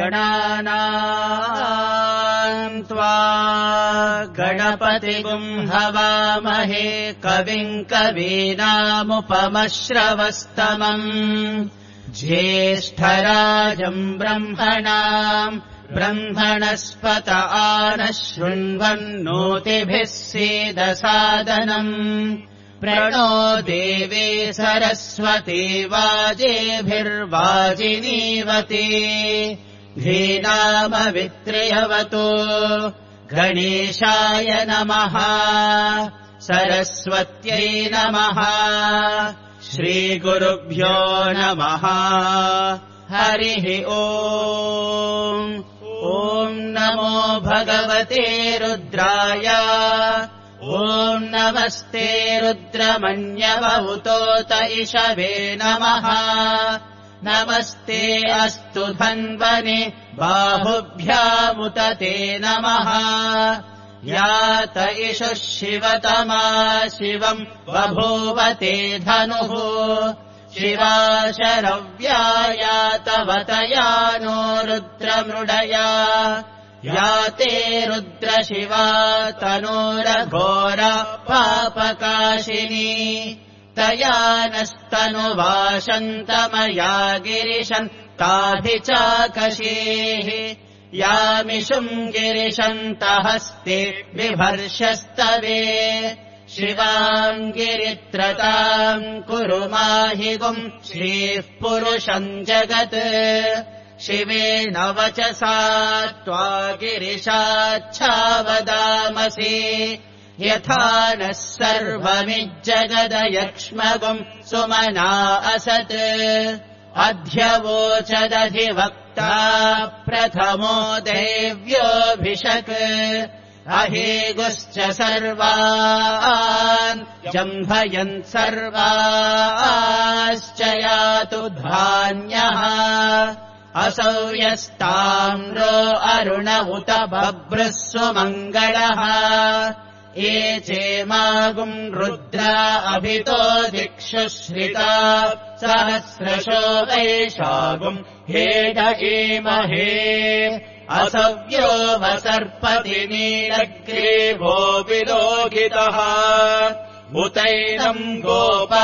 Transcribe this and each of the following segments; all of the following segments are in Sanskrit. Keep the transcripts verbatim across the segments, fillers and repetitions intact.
गणानाम् त्वा गणपतिगुम् हवामहे कविम् कवीनामुपमश्रवस्तमम् ज्येष्ठराजम् ब्रह्मणाम् ब्रह्मणस्पत आनः शृण्वन्नोतिभिः सीदसादनम् प्रणो देवे सरस्वती वाजेभिर्वाजिनीवती धीनामवित्र्यवतु गणेशाय नमः सरस्वत्यै नमः श्रीगुरुभ्यो नमः हरिः ओम् ॐ नमो भगवते रुद्राय ॐ नमस्ते रुद्रमन्यवहुतोत इषवे नमः नमस्ते अस्तु धन्वने बाहुभ्यामुत ते नमः यात इषुः शिवतमा शिवम् बभूवते धनुः शिवा शरव्यायातवतया नो रुद्रमृडया याते रुद्रशिवा तनोरघोरा पापकाशिनी तया नस्तनुवाशन्तमया गिरिशन्ताधिचाकशीः यामिषुम् गिरिशन्तहस्ते बिभर्षस्तवे शिवाम् गिरित्रताम् कुरु माहिगुम् श्रीः पुरुषम् जगत् शिवेन वचसा त्वा गिरिशाच्छावदामसि यथा नः सर्वमिज्जगदयक्ष्मगुम् सुमना असत् अध्यवोचदधिवक्ता प्रथमो देव्योऽभिषक् अहेगुश्च सर्वान् जम्भयन् सर्वाश्च यातु धान्यः असौ यस्ताम्रो अरुण उत बभ्रः सुमङ्गलः ये चेमागुम् रुद्रा अभितो दिक्षु श्रिता सहस्रशो वैशागुम् हेड एमहे असव्यो वसर्पति नीलग्रीवो विलोकितः उतैनम् गोपा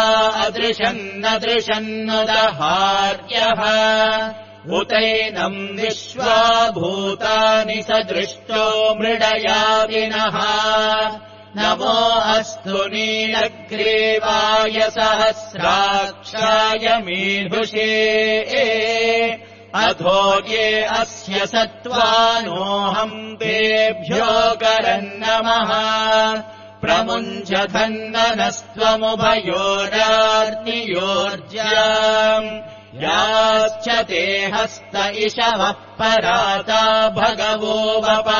अदृशन्नदृशन्नुदहार्यः उतैनम् विश्वा भूतानि स दृष्टो मृडयाविनः नमो अस्तु नीलग्रीवाय सहस्राक्षाय मीढुषे अधो ये अस्य सत्त्वानोऽहम् तेभ्यो करन्नमः प्रमुञ्चधन्वनस्त्वमुभयोरार्नियोर्ज्याम् याश्च ते हस्त इषवः पराता भगवो वपा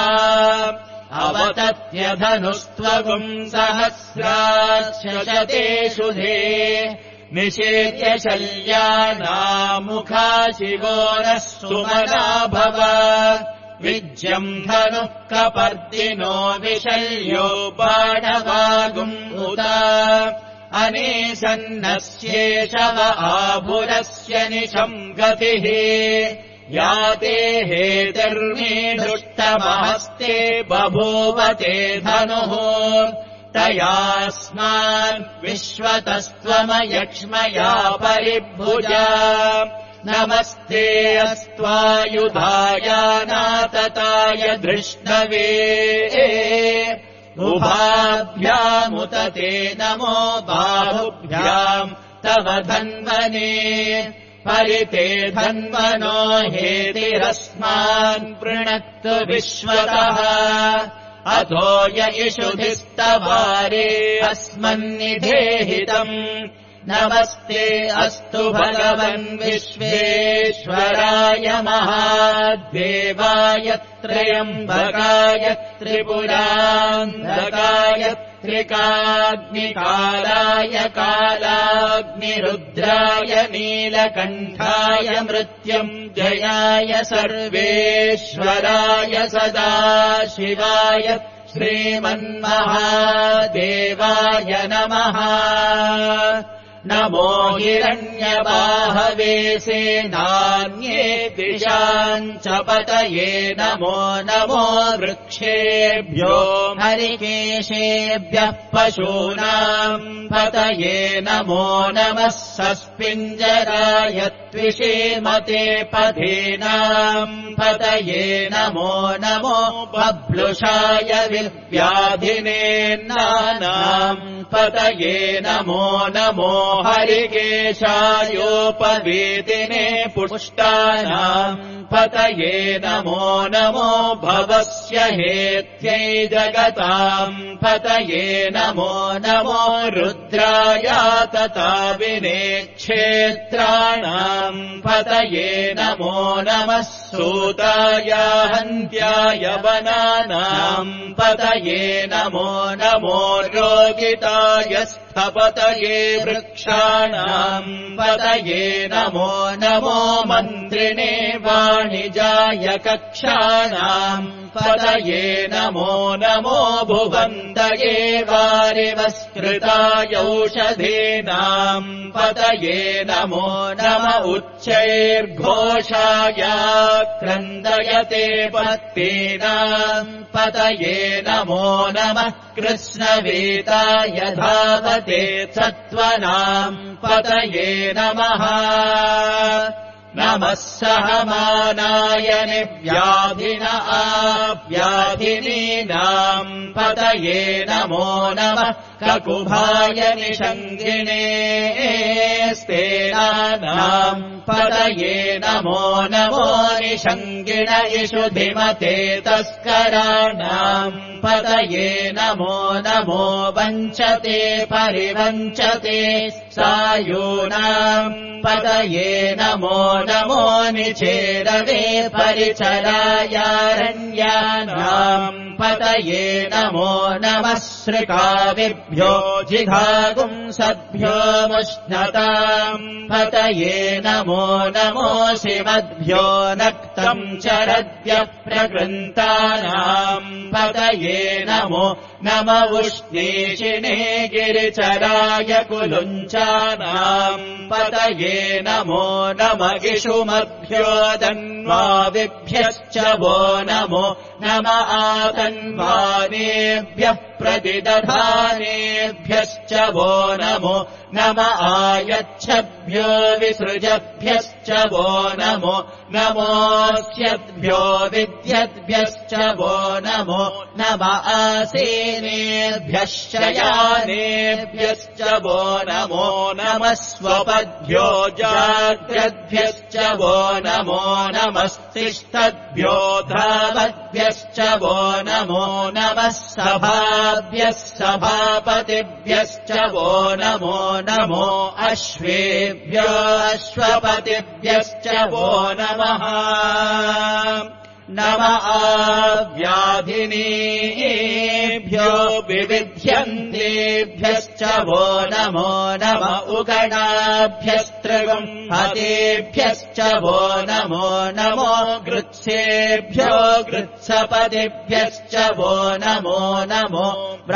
अवतत्यधनुस्त्वगुम् सहस्राच्छतेषु धे निषेद्य शल्यानामुखा शिवो नः सुमना भव विज्यम् धनुः कपर्दिनो विशल्यो बाणवागुम् उदा अनेसन्नस्येषव आभुरस्य निशम् गतिः याते हेतिर्मीढुष्टमहस्ते बभूवते धनुः तयास्मान् विश्वतस्त्वमयक्ष्मया परिभुजा नमस्ते अस्त्वायुधायानातताय धृष्णवे उभाभ्यामुत ते नमो बाहुभ्याम् तव धन्वने परिते धन्वनो हेतिरस्मान् पृणक्तु विश्वतः अथो य इषुधिस्तवारे अस्मन्निधेहितम् नमस्ते अस्तु भगवन् विश्वेश्वराय महादेवाय त्र्यम्बकाय त्रिपुरान्धकाय त्रिकाग्निकालाय कालाग्निरुद्राय नीलकण्ठाय मृत्युञ्जयाय सर्वेश्वराय सदाशिवाय श्रीमन्महादेवाय नमः नमो हिरण्यबाहवे सेनान्ये दिशाम् च पतये नमो नमो वृक्षेभ्यो हरिकेशेभ्यः पशूनाम् पतये नमो नमः सस्पिञ्जराय त्विषीमते पथीनाम् पतये नमो नमो बभ्लुषाय विव्याधिनेन्नानाम् पतये नमो नमो हरिकेशायोपवीतिने पुष्टानाम् पतये नमो नमो भवस्य हेत्यै जगताम् पतये नमो नमो रुद्राय तथा विनेक्षेत्राणाम् पतये नमो नमः सूताय हन्त्याय वनानाम् पतये नमो नमो रोगिताय स्थपतये वृक्षाणाम् पतये नमो नमो मन्त्रिणे वाणिजाय कक्षाणाम् पतये नमो नमो भुवन्तये वारिवस्कृताय औषधीनाम् पतये नमो नम उच्चैर्घोषाय क्रन्दयते पत्तीनाम् पतये नमो नमः कृष्णवीताय धावते सत्त्वनाम् पतये नमः नमः सहमानाय निव्याधिन आव्याधिनीनाम् पतये नमो नमः ककुभाय निषङ्गिणे स्तेनानाम् पतये नमो नमो निषङ्गिण इषुधिमते तस्कराणाम् पतये नमो नमो वञ्चते परिवञ्चते सायूनाम् पतये नमो नमो निचेरवे परिचरायारण्यानाम् पतये नमो नमः श्रिकाविभ्यो जिघागुंसद्भ्यो मुष्णताम् पतये नमो नमो शिवद्भ्यो नक्तम् चरद्भ्यः प्रकृन्तानाम् पतये नमो नम उष्णीषिणे गिरिचराय कुलुञ्चानाम् पतये नमो नम इषुमभ्यो धन्वादिभ्यश्च वो नमो नम आतन्वानेभ्यः प्रतिदधानेभ्यश्च वो नमो नम आयच्छभ्यो विसृजभ्यश्च वो नमो नमोऽस्यद्भ्यो विद्यद्भ्यश्च वो नमो नम आसीनेभ्यः शयानेभ्यश्च वो नमो नमः स्वपद्भ्यो जाग्रद्भ्यश्च वो नमो नमस्तिष्ठद्भ्यो धावद्भ्यश्च वो नमो नमः सभाभ्यः सभापतिभ्यश्च वो नमो नमो अश्वेभ्यो अश्वपतिभ्यश्च वो नमः नम आव्याधिनीभ्यो विविध्यन्तेभ्यश्च वो नमो नम उगणाभ्यस्त्रिगुम् हतेभ्यश्च वो नमो नमो गृत्सेभ्यो गृत्सपतिभ्यश्च वो नमो नमो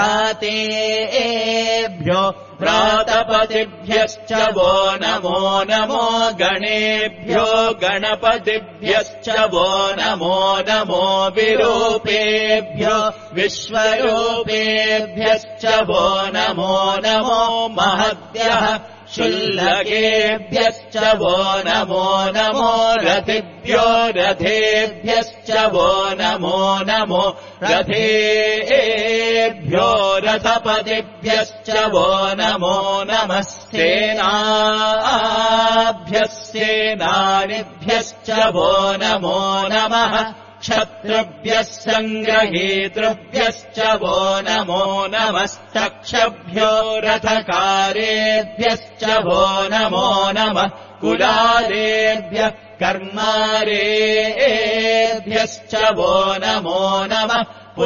व्रातेभ्यो व्रातपतिभ्यश्च वो नमो नमो गणेभ्यो गणपतिभ्यश्च वो नमो नमो विरूपेभ्यो विश्वरूपेभ्यश्च वो नमो नमो महद्भ्यः शुल्लकेभ्यश्च वो नमो नमो रथिभ्यो रथेभ्यश्च वो नमो नमो रथेभ्यो रथपतिभ्यश्च वो नमो नमः सेनाभ्यः सेनानिभ्यश्च वो नमो नमः क्षत्रुभ्यः सङ्ग्रहीतृभ्यश्च वो नमो नमस्तक्षभ्यो रथकारेभ्यश्च वो नमो नमः कुलालेभ्यः कर्मारेभ्यश्च वो नमो नमः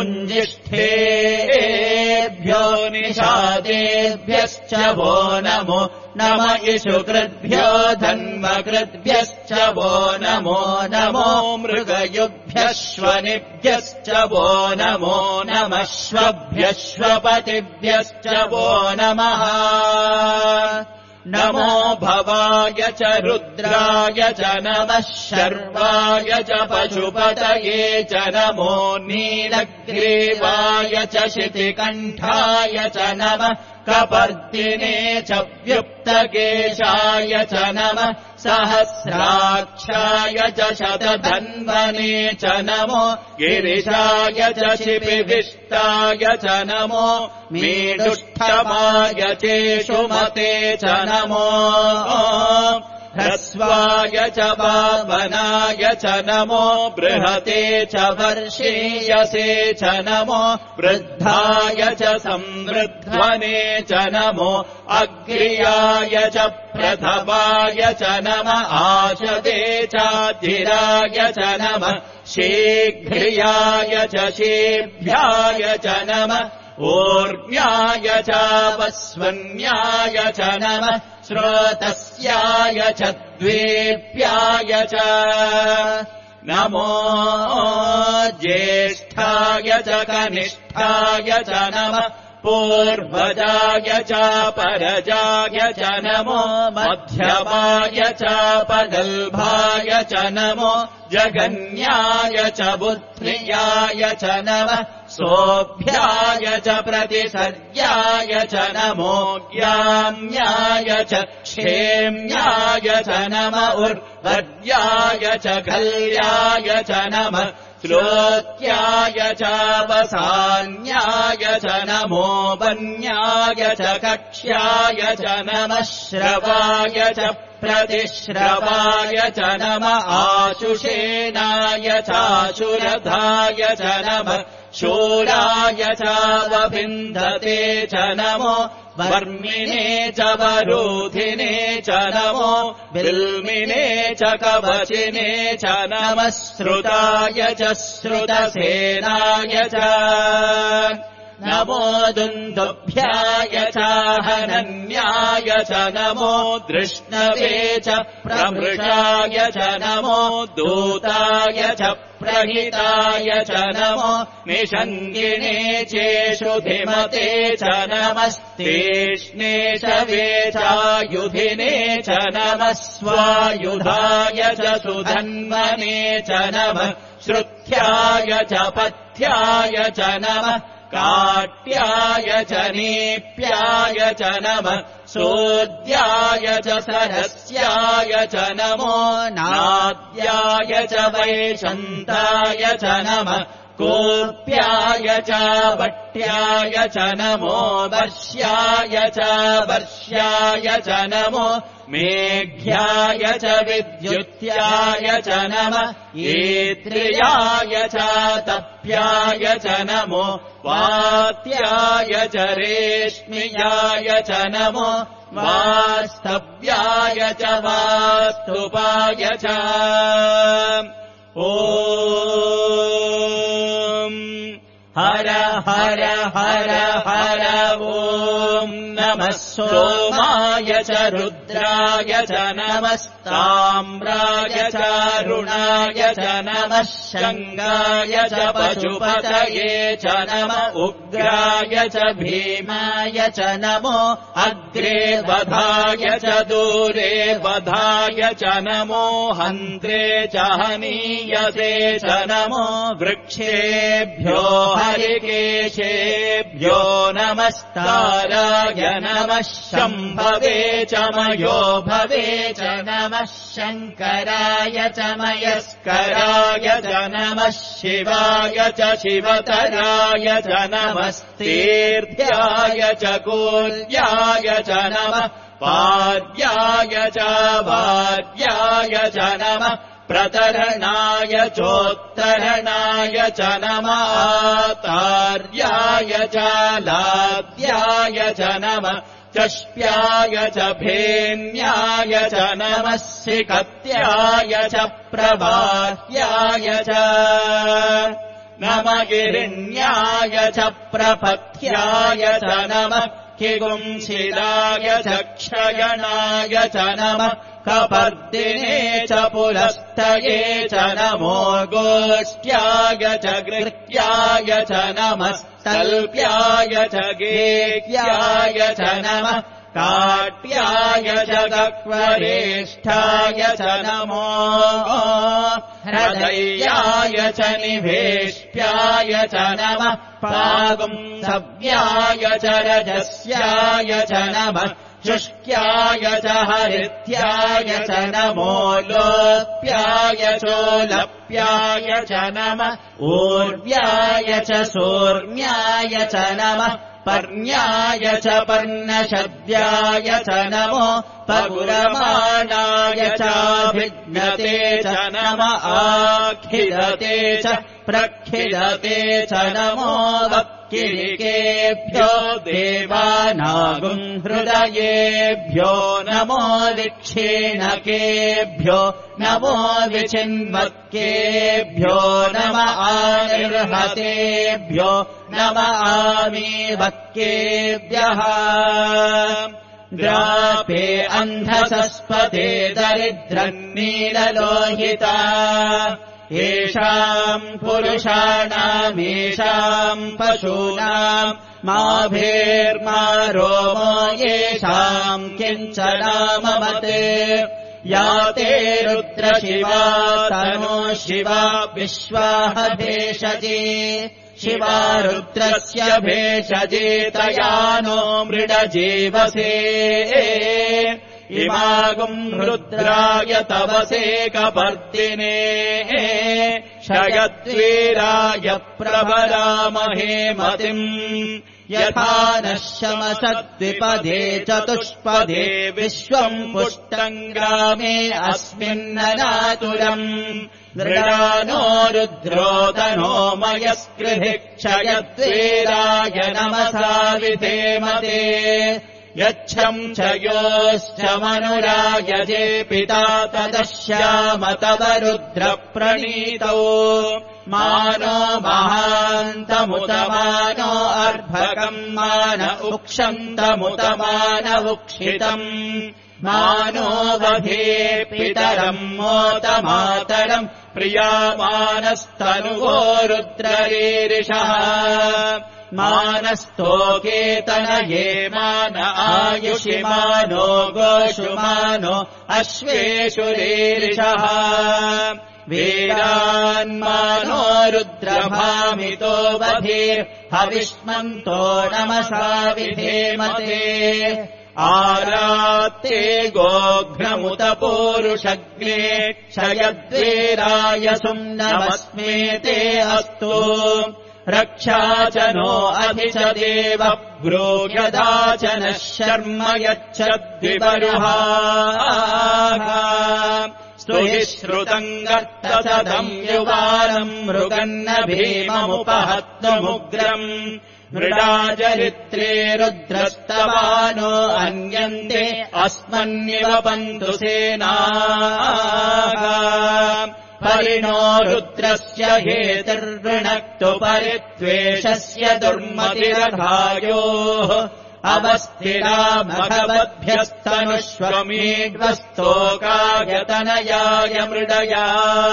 पुञ्जिष्ठेभ्यो निषादेभ्यश्च वो नमो नम इषुकृद्भ्यो धन्वकृद्भ्यश्च वो नमो नमो मृगयुभ्यश्वनिभ्यश्च वो नमो नमश्वभ्यश्वपतिभ्यश्च वो नमः नमो भवाय च रुद्राय च नमः शर्वाय च पशुपतये च नमो नीलग्रीवाय च शितिकण्ठाय च नमः कपर्दिने च व्युक्तकेशाय च नमः सहस्राक्षाय च शतधन्वने च नमो गिरिशाय च शिपिविष्टाय च नमो मीडुष्ठमाय चेषुमते च नमो ह्रस्वाय च वामनाय च नमो बृहते च वर्षीयसे च नमो वृद्धाय च संवृध्वने च नमो अग्र्याय च प्रथमाय च नमः आशदे चाधिराय च नमः शीघ्र्याय च शीभ्याय च नमः ऊर्ण्याय च वस्वन्याय च नमः श्रोतस्याय च द्वेप्याय च नमो ज्येष्ठाय च कनिष्ठाय च नमः पूर्वजाय च परजाय च नमो मध्यमाय च पगल्भाय च नमो जगन्याय च बुद्ध्याय च नमः सोऽभ्याय च प्रतिसर्याय च नमो ज्ञाम्याय च क्षेम्याय च नमः उर्वर्याय च कल्याय च नमः श्रोत्याय च वसान्याय च नमो वन्याय च कक्ष्याय च नमः श्रवाय च प्रतिश्रवाय च नमः आशुषेणाय चाशुरधाय च नमः शूराय च वभिन्धते च नमो वर्मिणे च वरोधिने च नमो बिल्मिने च कवचिने च नमः श्रुताय च श्रुतसेनाय च नमो दुन्दुभ्याय च हनन्याय च नमो दृष्णवे च प्रमृषाय च नमो दूताय च प्रहिताय च नमो निषङ्गिणे चेषुधिमते च नमस्तीक्ष्णे शवे चायुधिने च नमः स्वायुधाय च सुधन्वने च नमः श्रुत्याय च पथ्याय च नमः काट्याय च नीप्याय च नमः सोद्याय च सरस्याय च नमो नाद्याय च वैशन्ताय च नमः कोप्याय च वट्याय च नमो वर्ष्याय च वर्ष्याय च नमो मेघ्याय च विद्युत्याय च नमः येत्र्याय च तप्याय च नमो वात्याय च रेश्म्याय च नमो वास्तव्याय च वास्तुपाय च ॐ हर हर हर हर ॐ नमः सोमाय च रुद्राय च नमस्ताम्राय च रुणाय च नमः शङ्गाय च पशुपतये च नमः उग्राय च भीमाय च नमो अग्रे वधाय च दूरे वधाय च नमो हन्त्रे च हनीयसे च नमो वृक्षेभ्यो हरिकेशेभ्यो नमस्ताराय नमः शम्भवे च मयो भवे च नमः शङ्कराय च मयस्कराय च नमः शिवाय च शिवतराय च नमस्तीर्थ्याय च कूल्याय च नमः पाद्याय च भाद्याय च नमः प्रतरणाय चोत्तरणाय च नमः आतार्याय च लाद्याय च नमः चष्प्याय च भेन्याय च नमः सिकत्याय च प्रबाह्याय च नमः गिरिण्याय च प्रपथ्याय च नमः किगुंसिलाय च क्षयणाय च नमः कपर्दिने च पुलस्तये च नमो गोष्ट्याय च गृह्याय च नमः तल्प्याय च गेह्याय च नमः काट्याय जगक्वरेष्ठाय च नमो हृदयाय च निवेष्ट्याय च नमः पागुंसव्याय च रजस्याय च नमः शुष्क्याय च हरित्याय च नमो लोप्याय चोलप्याय च नमः ऊर्व्याय च सोर्म्याय च नमः पर्ण्याय च पर्णशव्याय च नमो पगुरमाणाय चाभिज्ञते च नम आखिदते च प्रखिदते च नमो वक्किलिकेभ्यो देवानागुं हृदयेभ्यो नमो विक्षीणकेभ्यो नमो विचिन्वक्केभ्यो नम आनिर्हतेभ्यो नम आमीवक्केभ्यः ग्रापे अन्धसस्पते दरिद्रन्नीललोहिता येषाम् पुरुषाणामेषाम् पशूनाम् माभेर्मा रोमो येषाम् किञ्चनाममते या ते रुद्रशिवा तनो शिवा विश्वाह भेषजे शिवा रुद्रस्य भेषजे तया नो मृडजीवसे इमागुम् रुद्राय तवसे कपर्दिने शयद्वीराय प्रभरामहे मतिम् यथा नः शमसद्विपदे चतुष्पदे विश्वम् पुष्टम् ग्रामे अस्मिन्ननातुरम् नृणानो रुद्रोदनो मयस्कृभिः क्षयद्वीराय नमसा विधेमते यच्छम् च योश्च मनुरायजे पिता तदश्याम तव रुद्रप्रणीतौ मानो महान्तमुतमानो अर्भकम् मान उक्षन्तमुतमान उक्षितम् मानो वधे पितरम् मोतमातरम् प्रियामानस्तनुवो रुद्ररीरिषः मानस्तोकेतनये मान आयुषि मानो गोषु मानो अश्वेषु रीरिषः वीरान्मानो रुद्रभामितो बधिर्हविष्मन्तो नमसा विधेमते आरात्ते गोघ्नमुत पूरुषग्ने क्षयद्वीराय सुम्नमस्मेते अस्तु रक्षा च नो अधि च देव ब्रूयदा च नः शर्म यच्छद्विबरुहा स्तुहि श्रुतम् गर्तसदम् युवानम् मृगन्न भीममुपहत्तमुग्रम् मृडाचरित्रे रुद्रस्तवानो अन्यन्ते अस्मन्निव पन्तु सेनाः परिणो रुद्रस्य हेतिर्वृणक्तु परित्वेषस्य दुर्मतिरघायोः अवस्थिरा भगवद्भ्यस्तनुष्वमीड्वस्तोकायतनयाय मृडया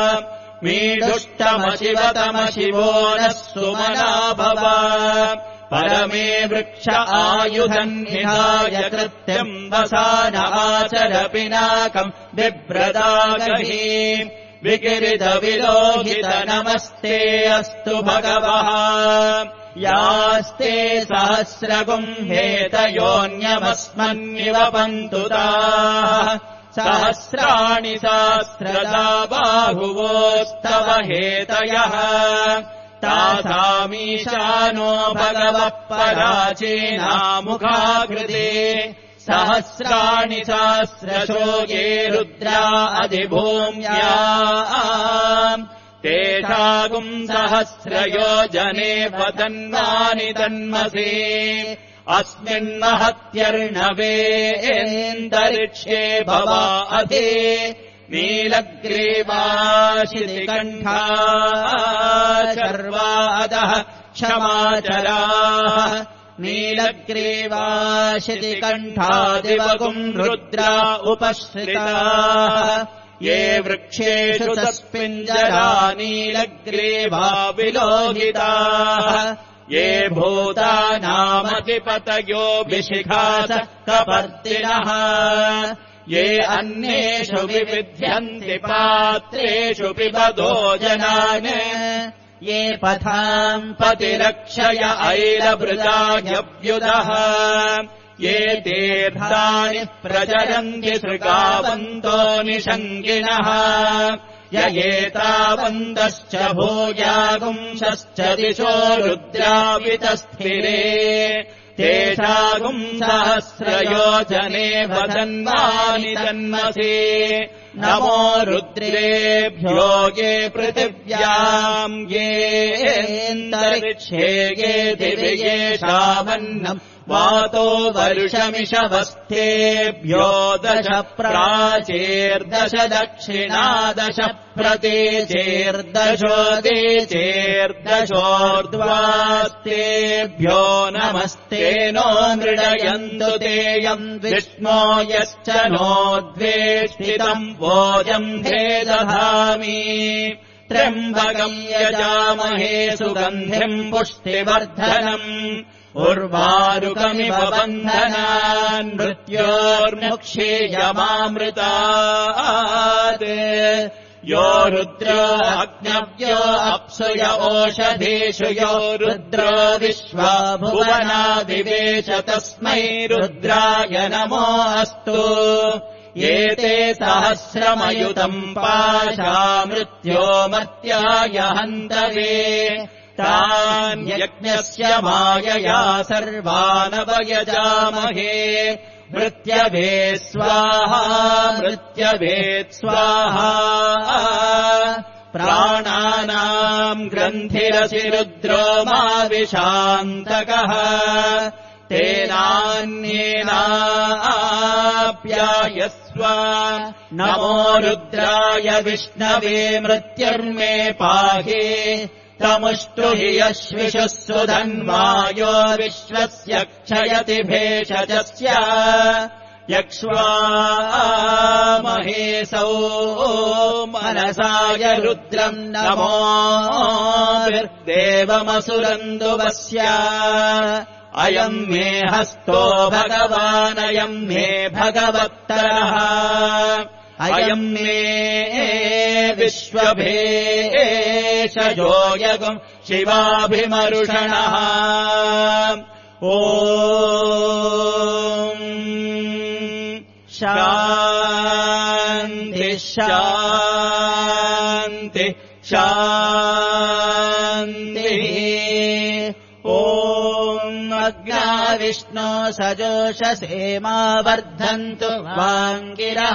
मीडुष्टमशिवतमशिवो नः सुमना भव परमे वृक्ष आयुधन्निहाय कृत्यम् वसान आचर पिनाकम् बिभ्रदागहि विकिरितविलोहित नमस्ते अस्तु भगवः यास्ते सहस्रगुम् हेतयोऽन्यमस्मन्निव पन्तु ताः सहस्राणि सहस्रदा बाहुवोस्तव हेतयः तासामीशानो भगवः पराचीनामुखाकृते सहस्राणि सहस्रशो ये रुद्रा अधिभूम्या तेषागुम् सहस्रयोजने पतन्वानि तन्मसे अस्मिन्महत्यर्णवेन्दरिक्षे भवा अधि नीलग्रीवाशितिकण्ठा शर्वादः क्षमाचराः नीलग्रीवाशितिकण्ठादिवगुम् रुद्रा उपश्रिताः ये वृक्षेषु तस्मिञ्जरा नीलग्रीवा विलोहिताः ये भूतानामधिपतयो विशिखास कपर्दिनः ये अन्येषु विविध्यन्ति पात्रेषु पिबतो जनान् ये पथाम् पतिरक्षय ऐलभृतायव्युदः ये तीर्थानि प्रचरन्ति सृगावन्तो निषङ्गिणः य एतावन्तश्च भूयागुंशश्च दिशो रुद्रावितस्थिरे तेषागुम् सहस्रयोजने वदन्वानि जन्मसि नमो रुद्रेभ्यो ये पृथिव्याम् येऽन्तरिक्षे ये दिवि येषामन्नम् वातो वर्षमिषवस्थेभ्यो दश प्राचेर्दश दक्षिणादश प्रतीचेर्दशोदीचेर्दशोर्ध्वास्तेभ्यो नमस्ते नो मृडयन्तु तेयम् विष्णो यश्च नोद्वेष्टितम् भोजम् भेदधामि त्र्यम्बकम् यजामहे सुगन्धिम् पुष्टिवर्धनम् उर्वारुकमिव बन्धनान् मृत्योर्मुक्षीयमामृतात् यो रुद्रो अग्नव्यो अप्सुय ओषधीषु यो रुद्रो विश्वा भुवना विवेश तस्मै रुद्राय नमो अस्तु एते सहस्रमयुतम् पाशा मृत्यो मर्त्याय हन्तवे तान् यज्ञस्य मायया सर्वानवयजामहे मृत्यवे स्वाहा मृत्यवे स्वाहा प्राणानाम् ग्रन्थिरसि रुद्रो माविशान्तकः तेनान्येनाप्यायस्व नमो रुद्राय विष्णवे मृत्युर्मे पाहि तमुष्टु हि यश्विषुः सुधन्वायो विश्वस्य क्षयति भेषजस्य यक्ष्वामहेसौ मनसाय रुद्रम् नमो देवमसुरन्दुवस्य अयम् मे हस्तो भगवानयम् मे भगवत्तरः अयम् मे विश्वभेषजो यगुम् शिवाभिमरुषणः ॐ शान्ति शान्ति शान्तिः ॐ अग्ना विष्णो सजोषसेमा वर्धन्तु वाङ्गिरः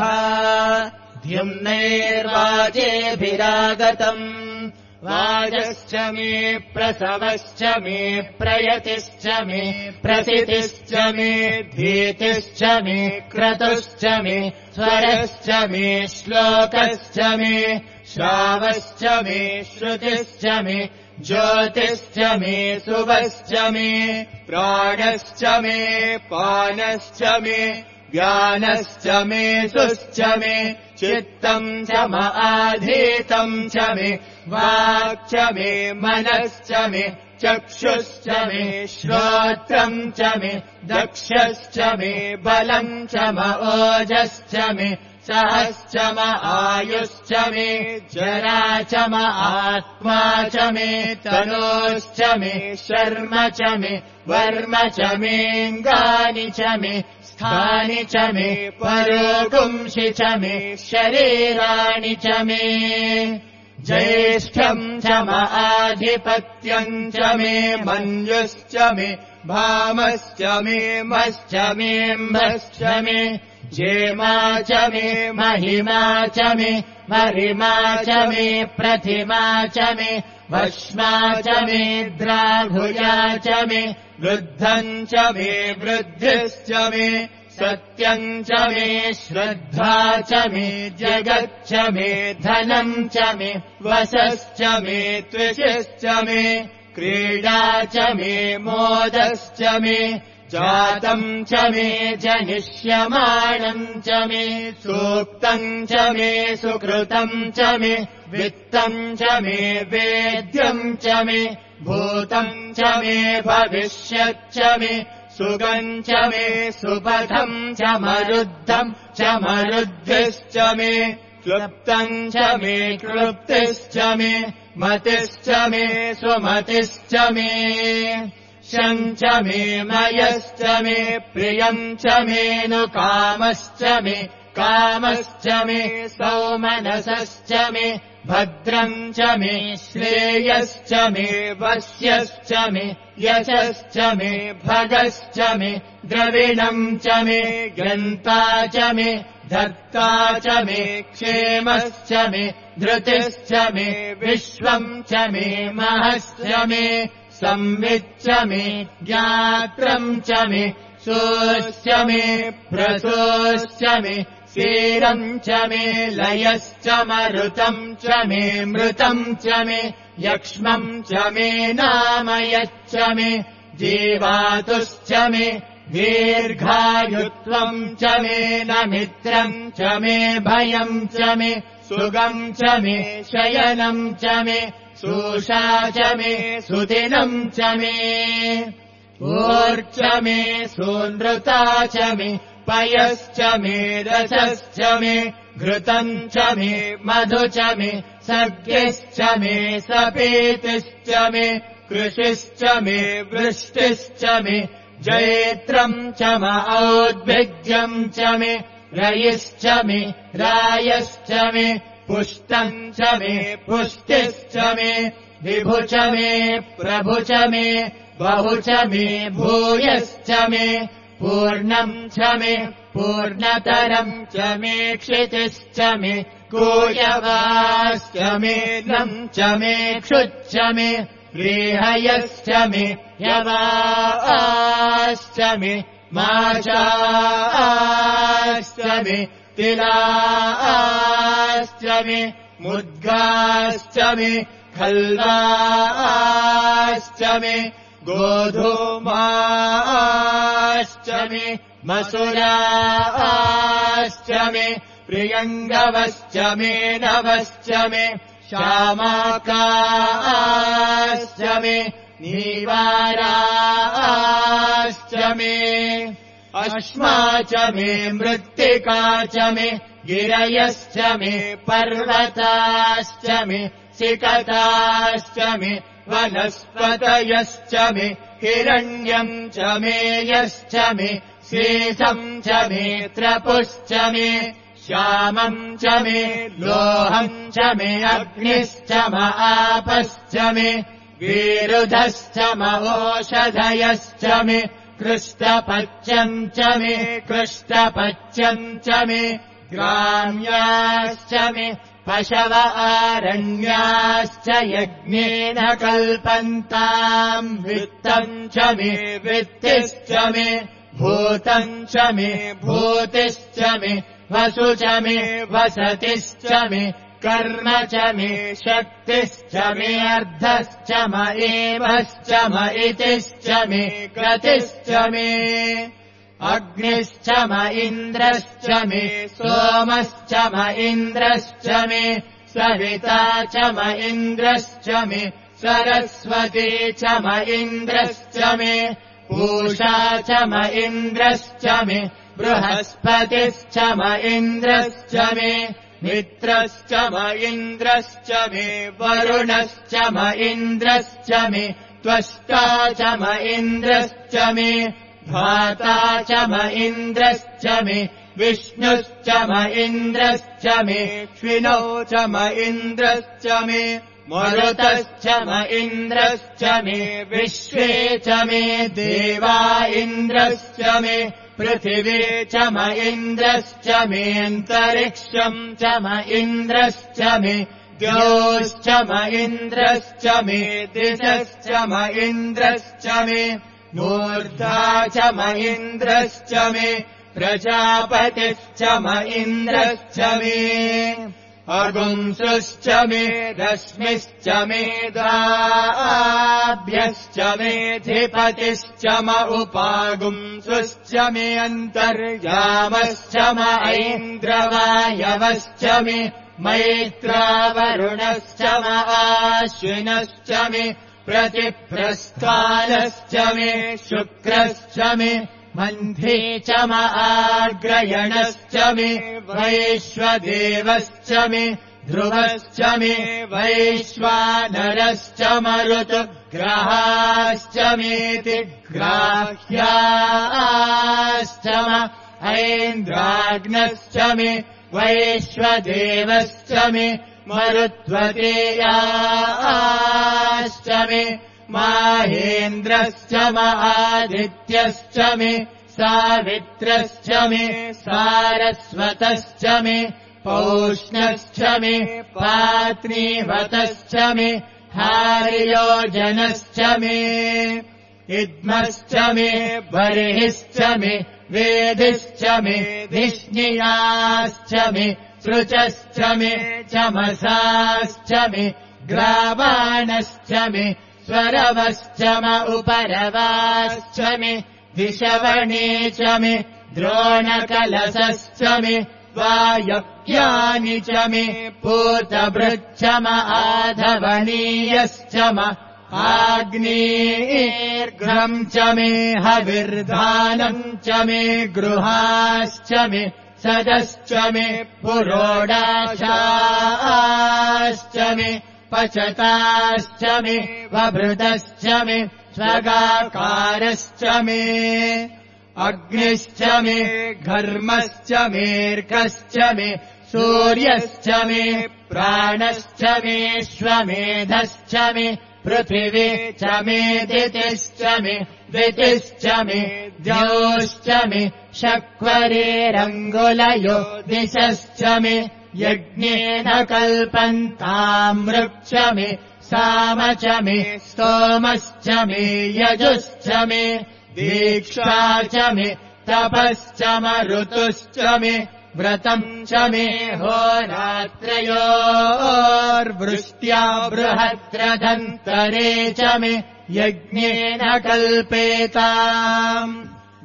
द्युम्नैर्वाजेभिरागतम् वाजश्च मे प्रसवश्च मे प्रयतिश्च मे प्रसितिश्च मे धीतिश्च मे क्रतुश्च मे स्वरश्च मे श्लोकश्च मे श्रावश्च मे श्रुतिश्च मे ज्योतिश्च मे शुभश्च मे प्राणश्च मे पानश्च मे ज्ञानश्च मे सुश्च मे चित्तम् च म आधीतम् च मे वाक् च मे मनश्च मे चक्षुश्च मे श्रोत्रम् च मे दक्षश्च मे बलम् च म ओजश्च मे सहश्च म आयुश्च मे जरा च म आत्मा च मे तनोश्च मे शर्म च मे वर्म च मेऽङ्गानि च मे स्थानि च मे परोगुंसि च मे शरीराणि च मे ज्येष्ठम् च म आधिपत्यम् च मे मञ्जुश्च मे भामश्च मे मश्च मेऽम्भश्च मे जेमा च मे महिमा च मे महिमा च मे प्रतिमा च मे भस्मा च मे द्राघुया च मे वृद्धम् च मे वृद्धिश्च मे सत्यम् च मे श्रद्धा च मे जगच्च मे धनम् च मे वशश्च मे त्विषश्च मे क्रीडा च मे मोदश्च मे जातम् च मे जनिष्यमाणम् च मे सूक्तम् च मे सुकृतम् च मे वित्तम् च मे वेद्यम् च मे भूतम् च मे भविष्यच्च मे सुगम् च मे सुपथम् च मरुद्धम् च मरुद्भिश्च मे क्लुप्तम् च मे क्लुप्तिश्च मे मतिश्च मे सुमतिश्च मे शम् च मे मयश्च मे प्रियम् च मेऽनुकामश्च मे कामश्च मे सौमनसश्च मे भद्रम् च मे श्रेयश्च मे वश्यश्च मे यशश्च मे भगश्च मे द्रविणम् च मे ग्रन्था च मे धर्ता च मे क्षेमश्च मे धृतिश्च मे विश्वम् च मे महश्च मे संविच्च मे ज्ञात्रम् च मे सोऽश्च मे प्रसोऽश्च मे क्षीरम् च मे लयश्च मरुतम् च मे मृतम् च मे यक्ष्मम् च मे नामयच्च मे जीवातुश्च मे दीर्घायुत्वम् च मे नमित्रम् च मे भयम् च मे सुगम् च मे शयनम् च मे सूषा च मे सुदिनम् च मे ऊर्च मे सूनृता च मे पयश्च मे रसश्च मे घृतम् च मे मधु च मे सर्ग्यश्च मे सपेतिश्च मे कृषिश्च मे वृष्टिश्च मे जैत्रम् च म औद्भिज्यम् च मे रयिश्च मे रायश्च मे पुष्टम् च मे पुष्टिश्च मे विभु च मे प्रभु च मे बहु च मे भूयश्च मे पूर्णम् च मे पूर्णतरम् च मे क्षितिश्च मे कूयवाश्च मे नम् च मे क्षुच्च मे व्रीहयश्च मे यवाश्च मे माशाश्च मे तिलाश्च मे मुद्गाश्च मे खल्वाश्च मे गोधूमाश्च मे मसुराश्च मे प्रियङ्गवश्च मे नवश्च मे श्यामाकाश्च मे नीवाराश्च मे अश्मा च मे मृत्तिका च मे गिरयश्च मे पर्वताश्च मे सिकताश्च मे वनस्पतयश्च मे हिरण्यम् च मे यश्च मे शेषम् च मे त्रपुश्च मे श्यामम् च मे लोहम् च मे अग्निश्च म आपश्च मे विरुधश्च म ओषधयश्च मे कृष्टपच्यम् च मे कृष्टपच्यम् च मे ग्राम्याश्च मे पशव आरण्याश्च यज्ञेन कल्पन्ताम् वित्तम् च मे वित्तिश्च मे भूतम् च मे भूतिश्च मे वसु च मे वसतिश्च मे कर्म च मे शक्तिश्च मे अर्धश्च म एवश्च म इतिश्च मे गतिश्च मे अग्निश्च म इन्द्रश्च मे सोमश्च म इन्द्रश्च मे सविता च म इन्द्रश्च मे सरस्वती च म इन्द्रश्च मे पूषा च म इन्द्रश्च मे बृहस्पतिश्च म इन्द्रश्च मे मित्रश्च म इन्द्रश्च मे वरुणश्च म इन्द्रश्च मे त्वष्टा च म इन्द्रश्च मे धाता च म इन्द्रश्च मे विष्णुश्च म इन्द्रश्च मे श्विनौ च म इन्द्रश्च मे मरुतश्च म इन्द्रश्च मे विश्वे च मे देवा इन्द्रश्च मे पृथिवी च म इन्द्रश्च मे अन्तरिक्षम् च म इन्द्रश्च मे द्यौश्च म इन्द्रश्च मे दिशश्च म इन्द्रश्च मे मूर्धा च म इन्द्रश्च मे प्रजापतिश्च म इन्द्रश्च मे अगुंसुश्च मे रश्मिश्च मे दाभ्यश्च मेऽधिपतिश्च म उपागुंसुश्च मे अन्तर्यामश्च म ऐन्द्रवायवश्च मे मैत्रावरुणश्च म आश्विनश्च मे प्रतिप्रस्थानश्च मे शुक्रश्च मे मन्थे च म आग्रयणश्च मे वैश्वदेवश्च मे ध्रुवश्च मे वैश्वानरश्च मरुत् ग्रहाश्च मेति ग्राह्याश्च म ऐन्द्राग्नश्च मे वैश्वदेवश्च मे मरुत्वतेयाश्च मे माहेन्द्रश्च महादित्यश्च मे सावित्रश्च मे सारस्वतश्च मे पौष्णश्च मे पात्नीवतश्च मे हार्योजनश्च मे इद्मश्च मे बर्हिश्च मे वेदिश्च मे धिष्णियाश्च मे सृचश्च मे चमसाश्च मे ग्रावाणश्च मे स्वरवश्च म उपरवाश्च मे विषवणे च मे द्रोणकलशश्च मे वायव्यानि च मे पूतभृच्च म आधवनीयश्च म आग्नेर्घ्रम् च मे हविर्धानम् च मे गृहाश्च मे सदश्च मे पुरोडाशाश्च मे पचताश्च मे वभृतश्च मे स्वगाकारश्च मे अग्निश्च मे घर्मश्च मेऽर्कश्च मे सूर्यश्च मे प्राणश्च मेऽश्वमेधश्च मे पृथिवी च मे दितिश्च मे दितिश्च मे द्यौश्च मे शक्वरेरङ्गुलयो दिशश्च मे यज्ञेन कल्पन्तामृक् च मे साम च मे स्तोमश्च मे यजुश्च मे दीक्षा च मे तपश्च मरुतुश्च मे व्रतम् च मे होरात्रयोर्वृष्ट्या बृहद्रथन्तरे च मे यज्ञेन कल्पेताम्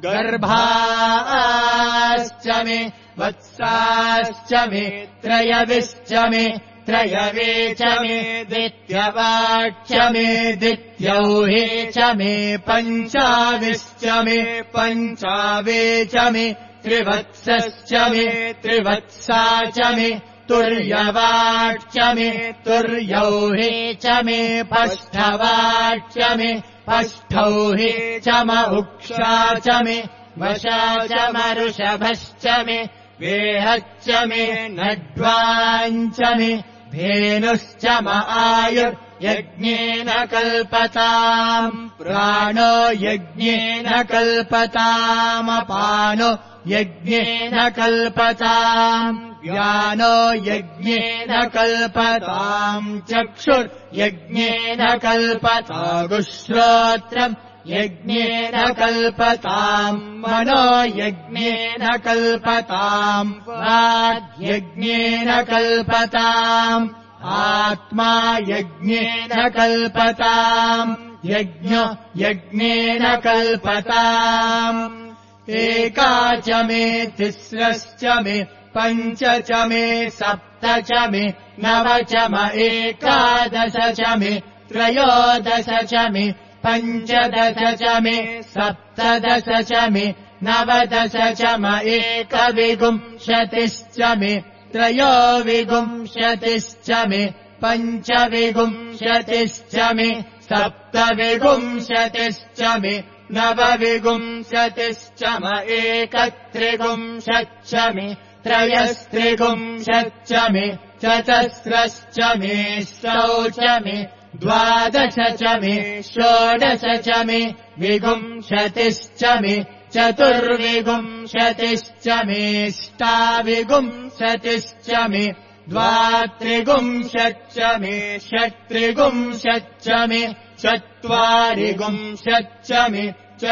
गर्भाश्च मे वत्साश्च मे त्रयविश्च मे त्रयवे च मे दित्यवाक्ष मे दित्यौहे च मे पञ्चाविश्च मे पञ्चावे च मे त्रिवत्सश्च मे त्रिवत्सा च मे तुर्यवाक्ष मे तुर्यौहे च मे पष्ठवाक्ष मे पष्ठौहे च म उक्षा च मे वशा च मरुषभश्च मे वेहश्च मे नड्वाञ्च मे धेनुश्च म आयुर्यज्ञेन कल्पताम् प्राणो यज्ञेन कल्पतामपानो यज्ञेन कल्पताम् ज्ञानो यज्ञेन कल्पताम् चक्षुर्यज्ञेन कल्पतागुश्रोत्रम् यज्ञेन कल्पताम् मनो यज्ञेन कल्पताम् वाग्यज्ञेन कल्पताम् आत्मा यज्ञेन कल्पताम् यज्ञो यज्ञेन कल्पताम् एका च मे तिस्रश्च मे पञ्च च मे सप्त च मे नव च म एकादश च मे त्रयोदश च मे पञ्चदश च मे सप्तदश च मे नवदश च म एकविंशतिश्च मे त्रयोविंशतिश्च मे पञ्चविंशतिश्च मे सप्तविंशतिश्च मे नवविंशतिश्च म एकत्रिंशच्च मे त्रयस्त्रिंशच्च मे चतस्रश्च मे षोडश च मे द्वादश च मे षोडश च मे विंशतिश्च मे चतुर्विंशतिश्च मेष्टाविंशतिश्च मे द्वात्रिंशच्च मे षट्त्रिंशच्च मे चत्वारिंशच्च मे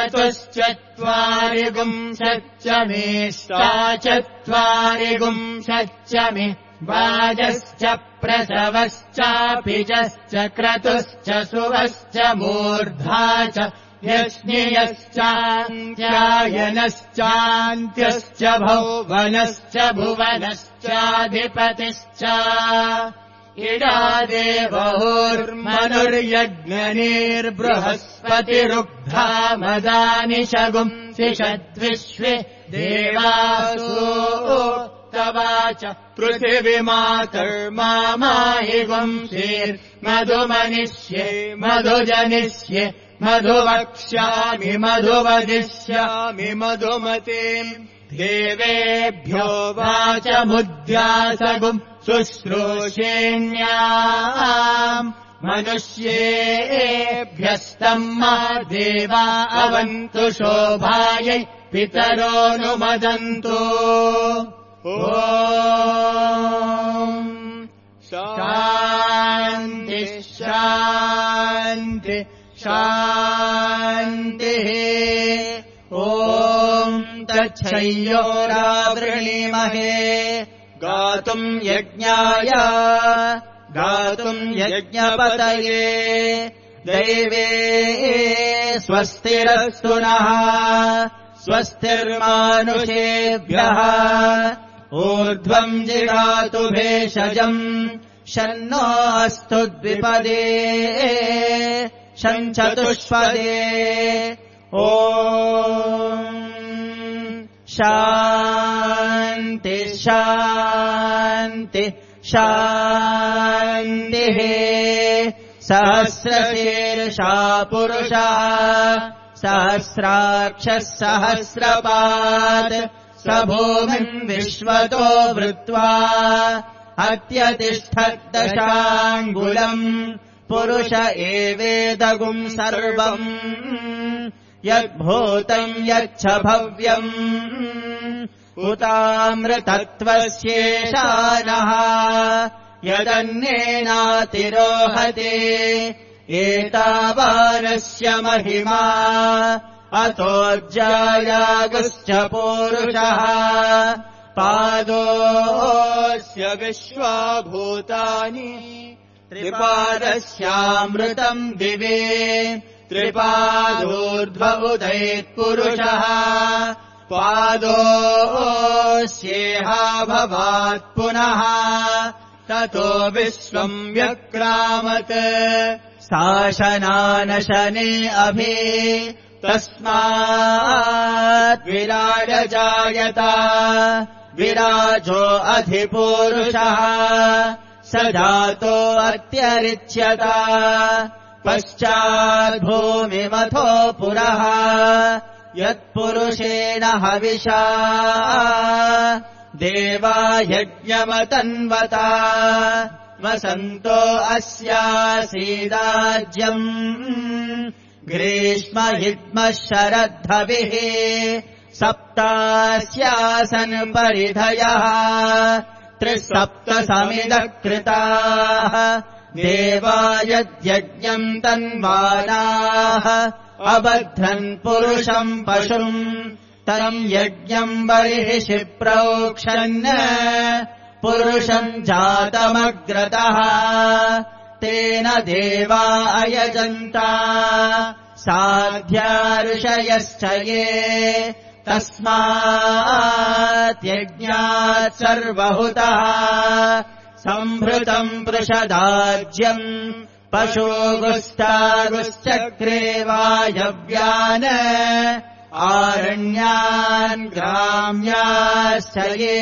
चतुश्चत्वारिंशच्च मेष्टाचत्वारिंशच्च मे वाजश्च प्रसवश्चापिजश्च क्रतुश्च सुवश्च मूर्धा च यज्ञयश्चान्त्यायनश्चान्त्यश्च भौवनश्च भुवनश्चाधिपतिश्च इडा देवहोर्मनुर्यज्ञनिर्बृहस्पतिरुग्धा मदानि शगुंसिषद्विश्वे देवासो तवाच पृथिवीमातर्माहि गुंसीर्मधुमनिष्ये मधुजनिष्ये मधुवक्ष्यामि मधुवदिष्यामि मधुमतीम् देवेभ्यो वाचमुद्यासगुम् शुश्रूषेण्याम् मनुष्येभ्यस्तम् मा देवा अवन्तु शोभायै पितरोऽनुमदन्तु ॐ शान्ति शान्ति शान्तिः ॐ तच्छय्योरावृणीमहे गातुम् यज्ञाय गातुम् यज्ञपतये दैवे स्वस्तिरस्तु नः स्वस्तिर्मानुषेभ्यः ऊर्ध्वम् जिगातु भेषजम् शन्नो अस्तु द्विपदे शञ्चतुष्पदे ॐ शान्ति शान्ति शान्तिः सहस्रशीर्षा पुरुषः सहस्राक्षः सहस्रपात् स भूमिम् विश्वतो वृत्वा अत्यतिष्ठद्दशाङ्गुलम् पुरुष एवेदगुम् सर्वम् यद्भूतम् यच्च भव्यम् उतामृतत्वस्येषानः यदन्नेनातिरोहते एतावानस्य महिमा अतोऽज्जायागुश्च पूरुषः पादोऽस्य विश्वाभूतानि त्रिपादस्यामृतम् दिवे त्रिपादोर्ध्व उदैत्पुरुषः पादोऽस्येहाभवात् पुनः ततो विश्वम् व्यक्रामत् शासनानशने अभि तस्मात् विराजजायत विराजो अधिपूरुषः स जातो अत्यरिच्यत पश्चाद्भूमिमथो पुरः यत्पुरुषेण हविषा देवा यज्ञमतन्वता वसन्तो अस्यासीदाज्यम् ग्रीष्महिद्मः शरद्धविः सप्तास्यासन् परिधयः त्रिसप्तसमिदः कृताः देवा यद्यज्ञम् तन्वानाः अबध्रन् पुरुषम् पशुम् तम् यज्ञम् बर्हिषि प्रोक्षन् पुरुषम् जातमग्रतः तेन देवा अयजन्ता साध्या ऋषयश्च ये तस्मात् यज्ञात् सर्वहुतः सम्भृतम् पृषदाज्यम् पशुगुस्तागुश्चक्रे वायव्यान् आरण्यान् ग्राम्याश्च ये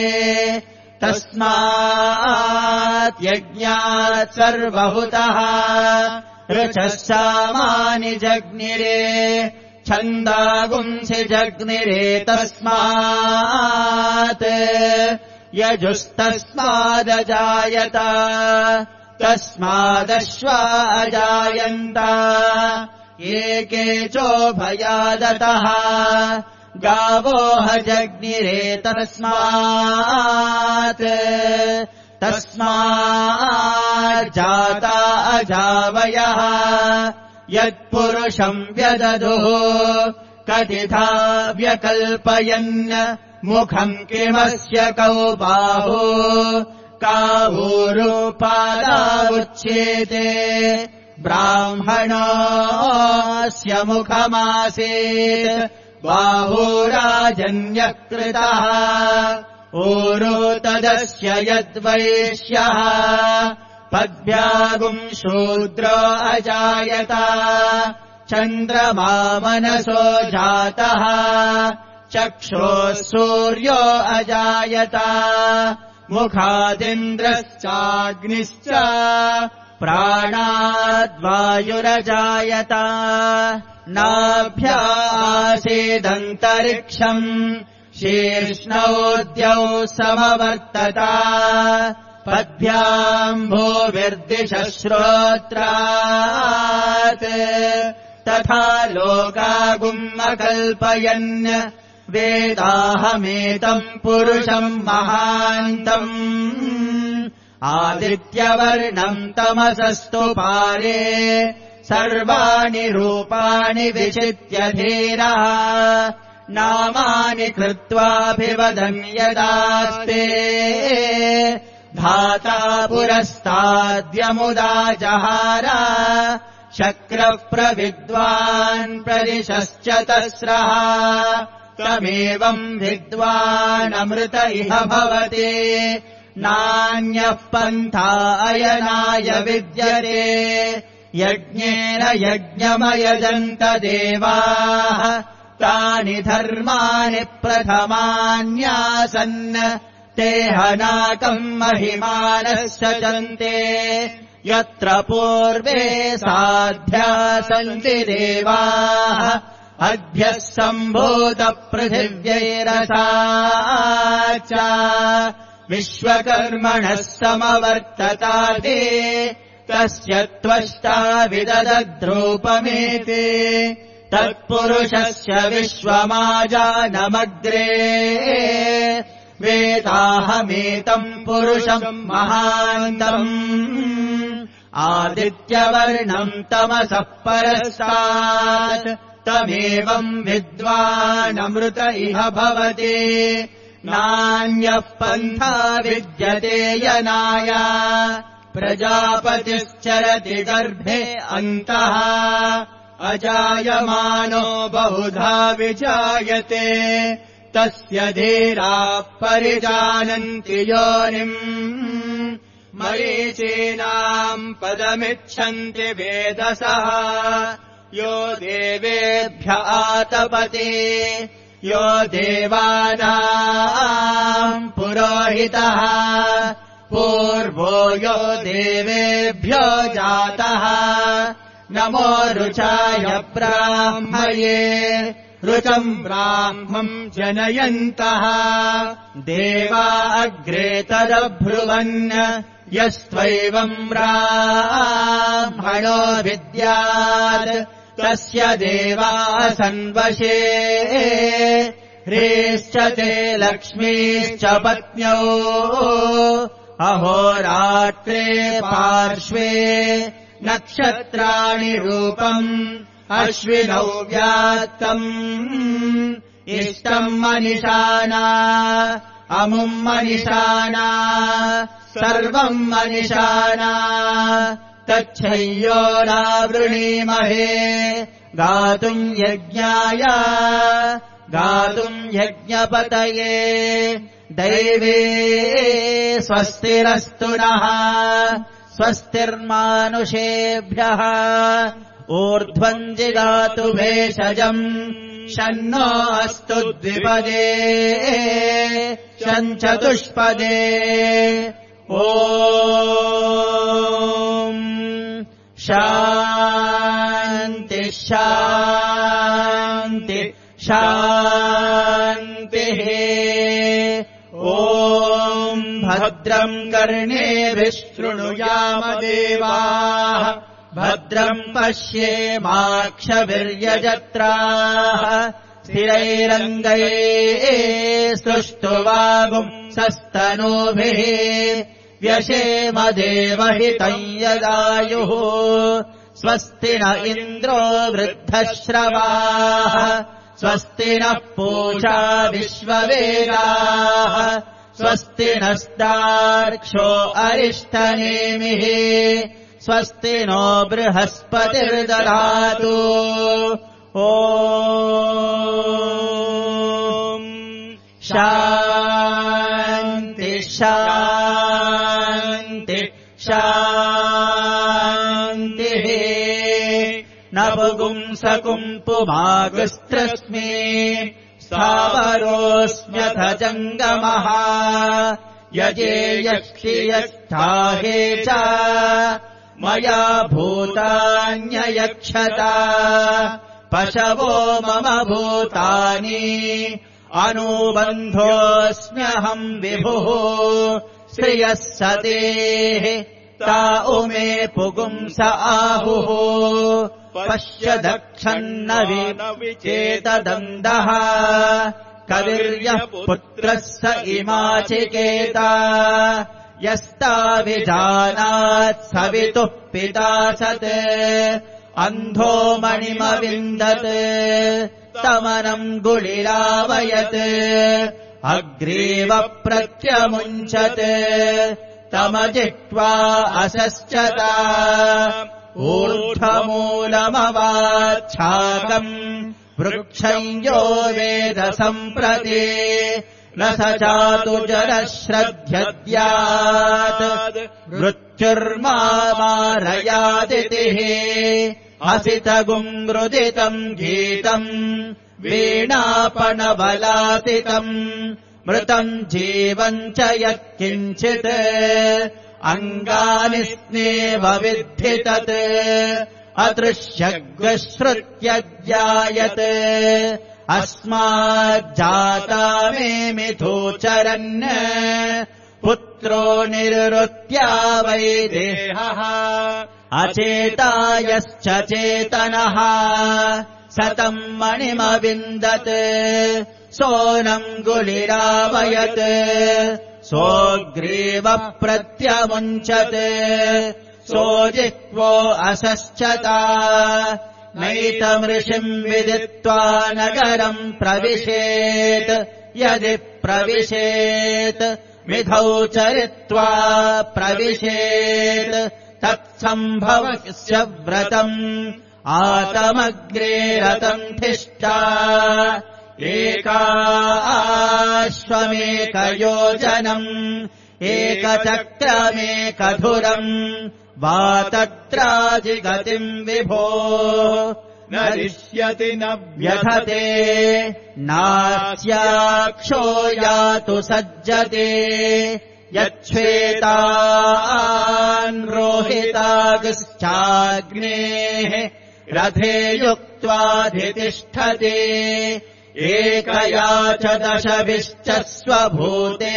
तस्मात् यज्ञात् सर्वहुतः ऋचः सामानि जग्निरे छन्दागुंसि जग्निरे तस्मात् यजुस्तस्मादजायत तस्मादश्वा अजायन्त एके चोभयादतः गावो हजग्निरे तस्मात् तस्माज्जाता अजावयः यत्पुरुषम् व्यददुः कतिथा व्यकल्पयन् मुखम् किमस्य कौ बाहु कावूरुपादावुच्येते ब्राह्मणस्य मुखमासीत् बाहुराजन्यकृतः ऊरो तदस्य यद्वैश्यः पद्भ्यागुम् शूद्रो अजायत चन्द्रमा मनसो जातः चक्षुः सूर्यो अजायत मुखादिन्द्रश्चाग्निश्च प्राणाद्वायुरजायत नाभ्यासीदन्तरिक्षम् शीर्ष्णोद्यौ समवर्तत पद्भ्याम् भूविर्दिशश्रोत्रात् तथा लोकागुम् अकल्पयन् वेदाहमेतम् पुरुषम् महान्तम् आदित्यवर्णम् तमसस्तु पारे सर्वाणि रूपाणि विचित्य धीरः नामानि कृत्वाभिवदन् यदास्ते धाता पुरस्ताद्यमुदा जहार शक्रः प्रविद्वान् प्रदिशश्चतस्रः तमेवम् विद्वानमृत इह भवति नान्यः पन्था अयनाय विद्यते यज्ञेन यज्ञमयजन्त देवाः तानि धर्माणि प्रथमान्यासन् ते हनाकम् महिमानः सचन्ते यत्र पूर्वे साध्या सन्ति देवाः अद्भ्यः सम्भूतपृथिव्यैरसा च विश्वकर्मणः समवर्तताते तस्य त्वष्टा विददद्रूपमेते तत्पुरुषस्य विश्वमाजानमग्रे वेदाहमेतम् पुरुषम् महान्तम् आदित्यवर्णम् तमसः परस्तात् तमेवम् विद्वानमृत इह भवति नान्यः पन्था विद्यते यनाय प्रजापतिश्चरति गर्भे अन्तः अजायमानो बहुधा विजायते तस्य धीराः परिजानन्ति योनिम् मरीचीनाम् पदमिच्छन्ति वेदसः यो देवेभ्य आतपते यो देवानाम् पुरोहितः पूर्वो यो देवेभ्यो जातः नमो रुचाय ब्राह्मये ऋतम् ब्राह्मम् जनयन्तः देवा अग्रे तदब्रुवन् यस्त्वैवम् ब्राह्मणो विद्यात् तस्य देवाः सन्वशे ह्रीश्च ते लक्ष्मीश्च पत्न्यौ अहोरात्रे पार्श्वे नक्षत्राणि रूपम् अश्विनौ व्यात्तम् इष्टम् मनिषाना अमुम् मनिषाना सर्वम् मनिषाना तच्छय्योरावृणीमहे गातुम् यज्ञाय गातुम् यज्ञपतये दैवे स्वस्तिरस्तु नः स्वस्तिर्मानुषेभ्यः ऊर्ध्वम् जिगातु भेषजम् शन्नो अस्तु द्विपदे शञ्चतुष्पदे ॐ शान्ति शान्ति शान्तिः ॐ भद्रम् कर्णेभिः शृणुयाम देवाः भद्रम् पश्येमाक्षभिर्यजत्राः स्थिरैरङ्गैः स्तुष्टुवागुम् सस्तनूभिः व्यशेम देवहितम् यदायुः स्वस्ति न इन्द्रो वृद्धश्रवाः स्वस्ति नः पूषा विश्ववेदाः स्वस्ति नस्तार्क्ष्यो अरिष्टनेमिः स्वस्ति नो बृहस्पतिर्दधातु ॐ शान्ति शान्ति शान्ति पुंसकुम्पुमागुस्त्रस्मि स्थावरोऽस्म्यथ जङ्गमः यजेयक्षियष्ठाहे च मया भूतान्ययक्षता पशवो मम भूतानि अनुबन्धोऽस्म्यहम् विभुः श्रियः सतेः ता उमे पुगुंस आहुः पश्य दक्षन्न विचेतदन्दः कविर्यः पुत्रः स इमाचिकेता यस्ताभिजानात् सवितुः पिता सत् अन्धो मणिमविन्दत् तमनम् गुलिरावयत् अग्रीव प्रत्यमुञ्चत् तमजिह्वा असश्चता ऊर्ध्वमूलमवाच्छाकम् वृक्षम् यो वेद सम्प्रति न स जातु जलश्रद्धद्यात् मृत्युर्मामारयादितिः हसितगुङ्रुदितम् गीतम् वीणापणबलासितम् मृतम् जीवम् च यत्किञ्चित् अङ्गानि स्नेव विद्धि तत् अदृश्यग्श्रुत्यज्ञायत् अस्माज्जाता मे मिथुचरन् पुत्रो निर्वृत्या वै देहः अचेतायश्च चेतनः सतम् मणिमविन्दत् सोनम् गुलिरावयत् सोऽग्रीव प्रत्यमुञ्चत् सोऽजिह्वो असश्चता नैतमृषिम् विदित्वा नगरम् प्रविशेत् यदि प्रविशेत् मिथौ चरित्वा प्रविशेत् तत्सम्भवस्य व्रतम् आतमग्रे रतम् तिष्ठा एकाश्वमेकयोजनम् एकचक्रमेकधुरम् वा तत्राजिगतिम् विभो न रिष्यति न व्यथते नास्याक्षो यातु सज्जते यच्छ्वेतान् रोहितागश्चाग्नेः रथे युक्त्वाधितिष्ठते एकया च दशभिश्च स्वभूते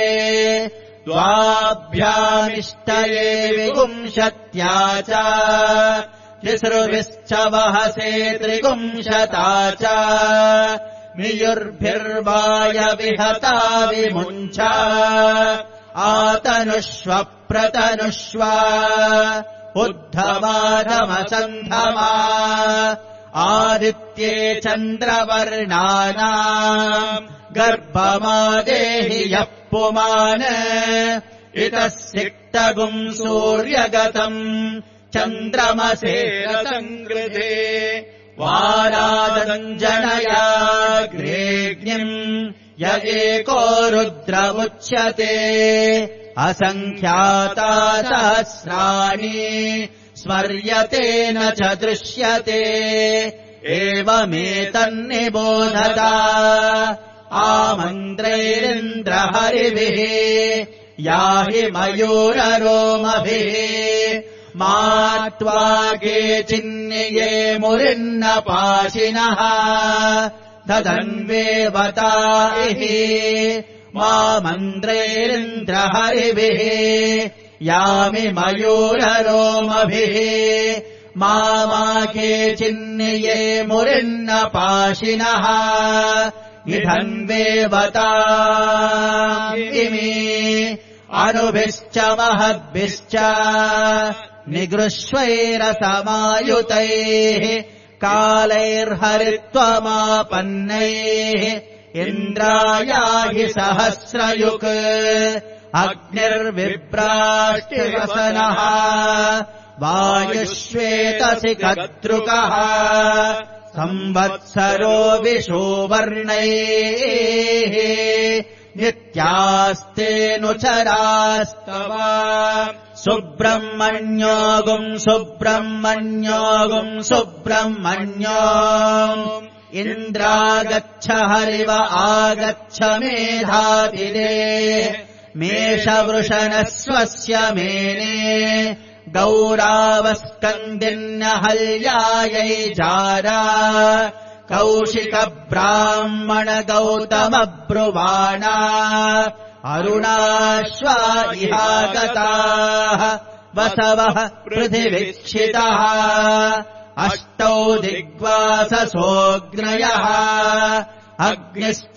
द्वाभ्यामिष्टये विगुंशत्या च तिसृभिश्च वहसे त्रिगुंशता च मियुर्भिर्वाय विहता विमुञ्च आतनुष्व प्रतनुष्व उद्धमाधमसन्धमा आदित्ये चन्द्रवर्णानाम् गर्भमादेहि यः पुमान् इतः सिक्तगुम् सूर्यगतम् चन्द्रमसे रतङ्गृधे वारादञ्जनयाग्रेग्निम् य एको रुद्रमुच्यते असङ्ख्याता सहस्राणि स्मर्यते न च दृश्यते एवमेतन्निबोधता आमन्त्रैरिन्द्रहरिभिः याहि मयूररोमभिः मा त्वा केचिन्निये मुरिन्नपाशिनः ददन्वेवता इहि मा मन्त्रैरिन्द्रहरिभिः यामि मयूररोमभिः मा मा केचिन्निये मुरिन्नपाशिनः निधन्वेवता इमे अनुभिश्च महद्भिश्च निगृह्वैरसमायुतैः कालैर्हरित्वमापन्नैः इन्द्रायाहि सहस्रयुक् अग्निर्विभ्राष्टिवसनः वायुश्वेतसि कद्रुकः संवत्सरो विषुवर्णैः नित्यास्तेऽनुचरास्तव सुब्रह्मण्योऽगुम् सुब्रह्मण्योऽगुम् सुब्रह्मण्यो इन्द्रागच्छ हरिव आगच्छ मेधातिरे मेषवृषणस्वस्य मेने गौरावस्कन्दिन्यहल्यायै जारा कौशिकब्राह्मण गौतमब्रुवाणा अरुणाश्वा इहागताः वसवः पृथिवीक्षितः अष्टौ दिग्वाससोऽग्नयः अग्निश्च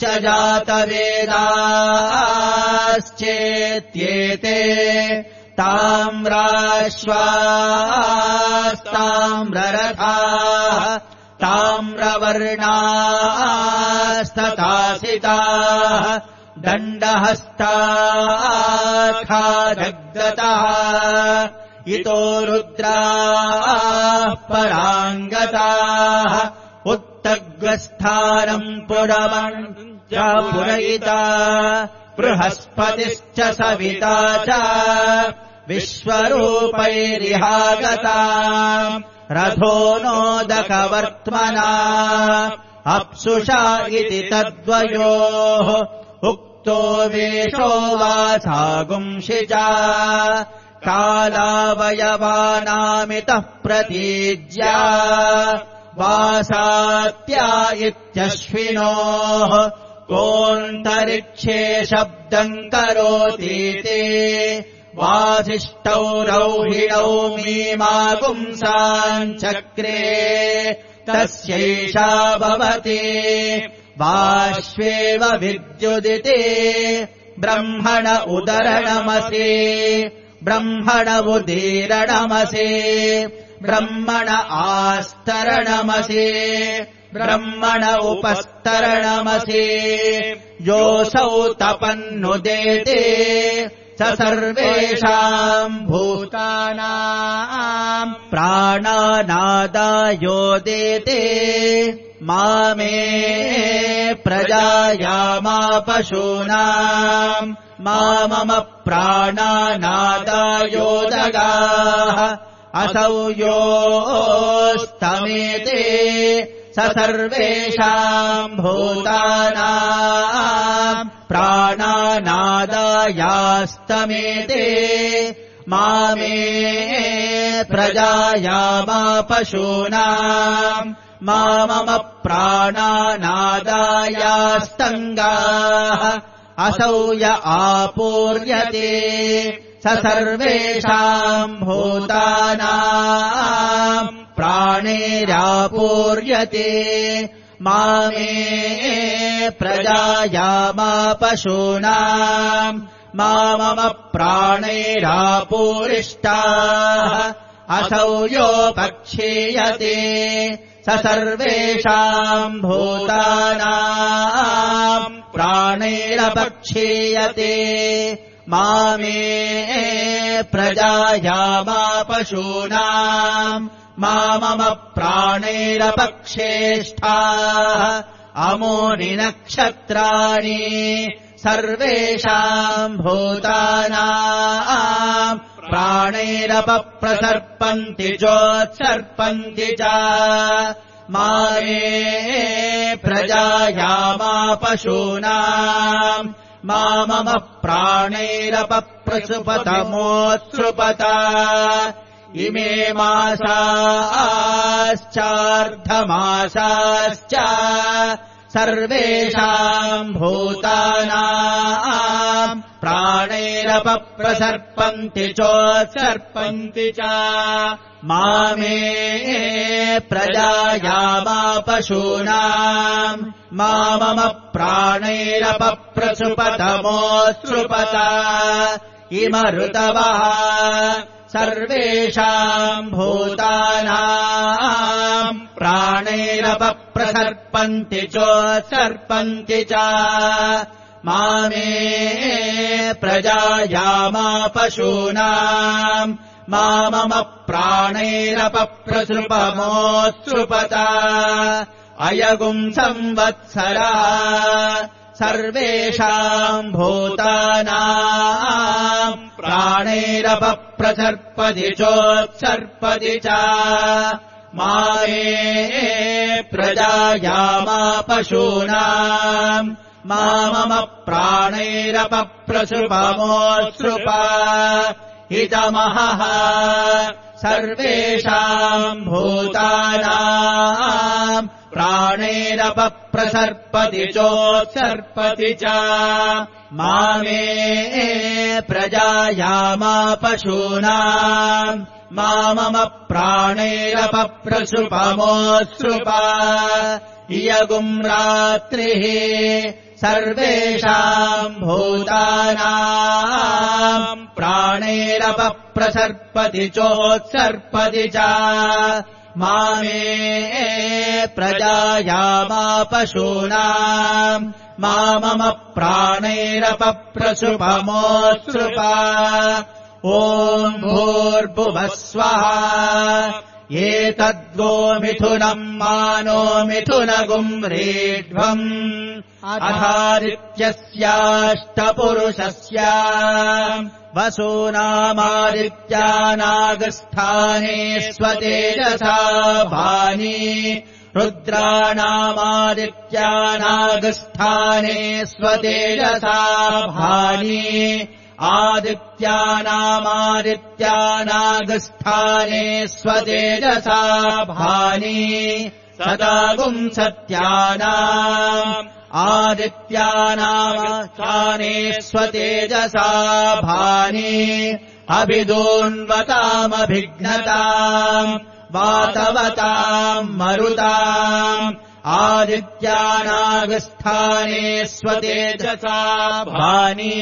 जातवेदाश्चेत्येते ताम्राश्वास्ताम्ररथाः ताम्रवर्णास्तथासिताः दण्डहस्ताखादग्गतः इतो रुद्राः पराङ्गताः उत्तग्रस्थानम् पुरमञ्च पुरयिता बृहस्पतिश्च सविता च विश्वरूपैरिहागता रथो नोदकवर्त्मना अप्सुषा इति तद्वयोः उक्तो वेषो वासागुंषिचा कालावयवानामितः प्रतीज्या वासात्या इत्यश्विनोः कोऽन्तरिक्षे शब्दम् करोतीति वासिष्ठौ रौहिणौ मीमापुंसाञ्चक्रे तस्यैषा भवति वाश्वेव विद्युदिति ब्रह्मण उदरणमसि ब्रह्मण उदीरणमसि ब्रह्मण आस्तरणमसि ब्रह्मण उपस्तरणमसि योऽसौ तपन्नुदेते स सर्वेषाम् भूतानाम् प्राणानादायोदेते मामे प्रजायामा पशूनाम् मा मम प्राणानादायोदगाः असौ योऽस्तमेते स सर्वेषाम् भूतानाम् प्राणानादायास्तमेते मामे प्रजायामा पशूनाम् मा मम प्राणानादायास्तङ्गाः असौ य आपूर्यते स सर्वेषाम् भूतानाम् प्राणेरापूर्यते मामे प्रजायामा पशूनाम् मा मम प्राणैरापूरिष्टाः असौ योपक्षीयते स सर्वेषाम् भूतानाम् प्राणैरपक्षीयते मामे प्रजायामा पशूनाम् मा मम प्राणैरपक्षेष्ठाः अमोनि नक्षत्राणि सर्वेषाम् भूतानाम् प्राणैरपप्रसर्पन्ति चोत्सर्पन्ति च मामे प्रजायामा पशूनाम् मा मम प्राणैरपप्रसुपतमोत्सृपत इमे मासाश्चार्धमासाश्च सर्वेषाम् भूतानाम् प्राणैरपप्रसर्पन्ति चोत्सर्पन्ति च मामे प्रजायामा पशूनाम् मा मम प्राणैरपप्रसुपतमोत्सृपत इम ऋतवः सर्वेषाम् भूतानाम् प्राणैरपप्रसर्पन्ति चोत्सर्पन्ति च मामे प्रजायामा पशूनाम् मा मम प्राणैरपप्रसृपमोत्सृपत अयगुम् संवत्सरः सर्वेषाम् भूतानाम् प्राणैरपप्रसर्पति चोत्सर्पति च मामे प्रजायामा पशूनाम् मा मम प्राणैरपप्रसृपमोऽसृप इदमहः सर्वेषाम् भूतानाम् प्राणैरपप्रसर्पति चोत्सर्पति च मामे प्रजायामा पशूनाम् मा मम प्राणैरपप्रसृपमोऽसृप इयगुम् रात्रिः सर्वेषाम् भूतानाम् प्राणैरपप्रसर्पति चोत्सर्पति च मामे प्रजायामा पशूनाम् मा मम प्राणैरपप्रसृपमोऽसृप ॐ भूर्भुवः स्वः एतद्वो मिथुनम् मानो मिथुनगुम् रेढ्वम् अथादित्यस्याष्टपुरुषस्य वसूनामादित्यानागस्थाने स्वतेजसा भानि रुद्राणामादित्यानागस्थाने स्वतेजसा भानि आदित्यानामादित्यानागस्थाने स्वतेजसा भानि सदागुम् सत्यानाम् आदित्यानागस्थाने स्वतेजसा भानि अभिदोन्वतामभिघ्नताम् वातवताम् मरुताम् आदित्यानागस्थाने स्वतेजसा भानि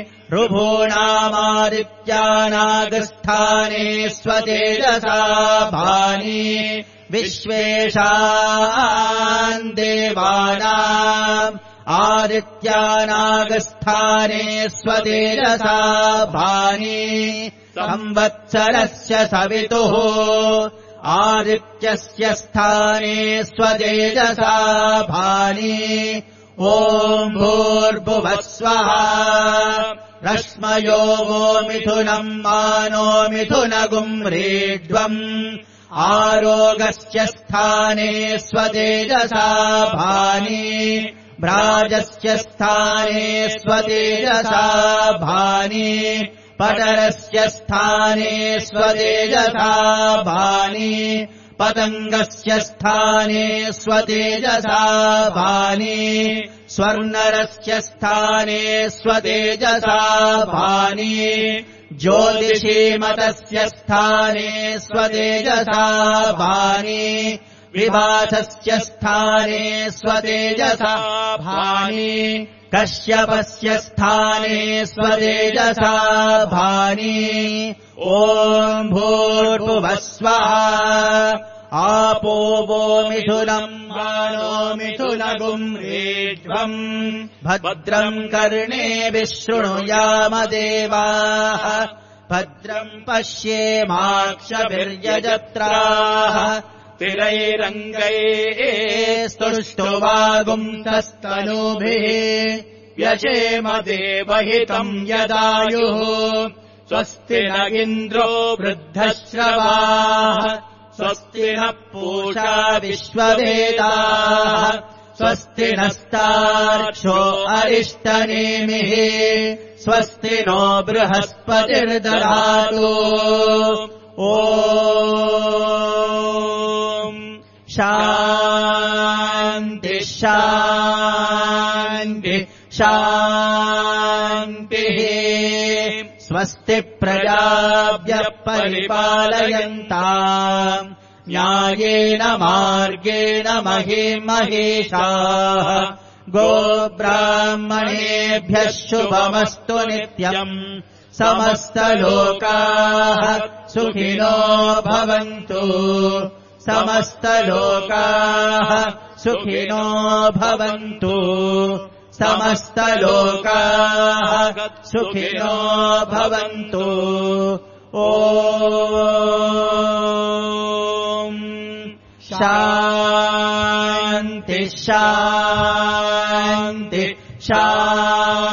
ऋभूणामादित्यानागस्थाने स्वतेजसा भानि विश्वेषाम् देवानाम् आदित्यानागस्थाने स्वतेजसा भानि संवत्सरस्य सवितुः आदित्यस्य स्थाने स्वतेजसा भानि ॐ भूर्भुवः स्वः रश्मयो वो मिथुनम् मानो मिथुनगुम् रेढ्वम् आरोगस्य स्थाने स्वतेजसा भानि भ्राजस्य स्थाने स्वतेजसा भानि पटरस्य स्थाने स्वतेजसा भानि पतङ्गस्य स्थाने स्वतेजसा भानि स्वर्णरस्य स्थाने स्वतेजसा भानि ज्योतिषीमतस्य स्थाने स्वतेजसा भानि विभासस्य स्थाने स्वतेजसा भानि कश्यपस्य स्थाने स्वतेजसा भानि ॐ भूर्भुवः स्वः आपो वो मिथुनम् मानो मिथुनगुम् रेढ्वम् भद्रम् कर्णेभिः शृणुयाम देवाः भद्रम् पश्येमाक्षभिर्यजत्राः स्थिरैरङ्गैः स्तुष्टुवागुंसस्तनूभिः व्यशेम देवहितम् यदायुः स्वस्ति न इन्द्रो वृद्धश्रवाः स्वस्ति नः पूषा विश्ववेदाः स्वस्ति नस्तार्क्ष्यो अरिष्टनेमिः स्वस्ति नो बृहस्पतिर्दधातु ॐ शान्ति शान्ति शान्तिः स्वस्ति प्रजाभ्यः परिपालयन्ताम् न्यायेन मार्गेण महीमहेशाः गोब्राह्मणेभ्यः शुभमस्तु नित्यम् समस्तलोकाः सुखिनो भवन्तु समस्तलोकाः सुखिनो भवन्तु समस्तलोकाः सुखिनो भवन्तु ॐ शान्ति शान्ति शा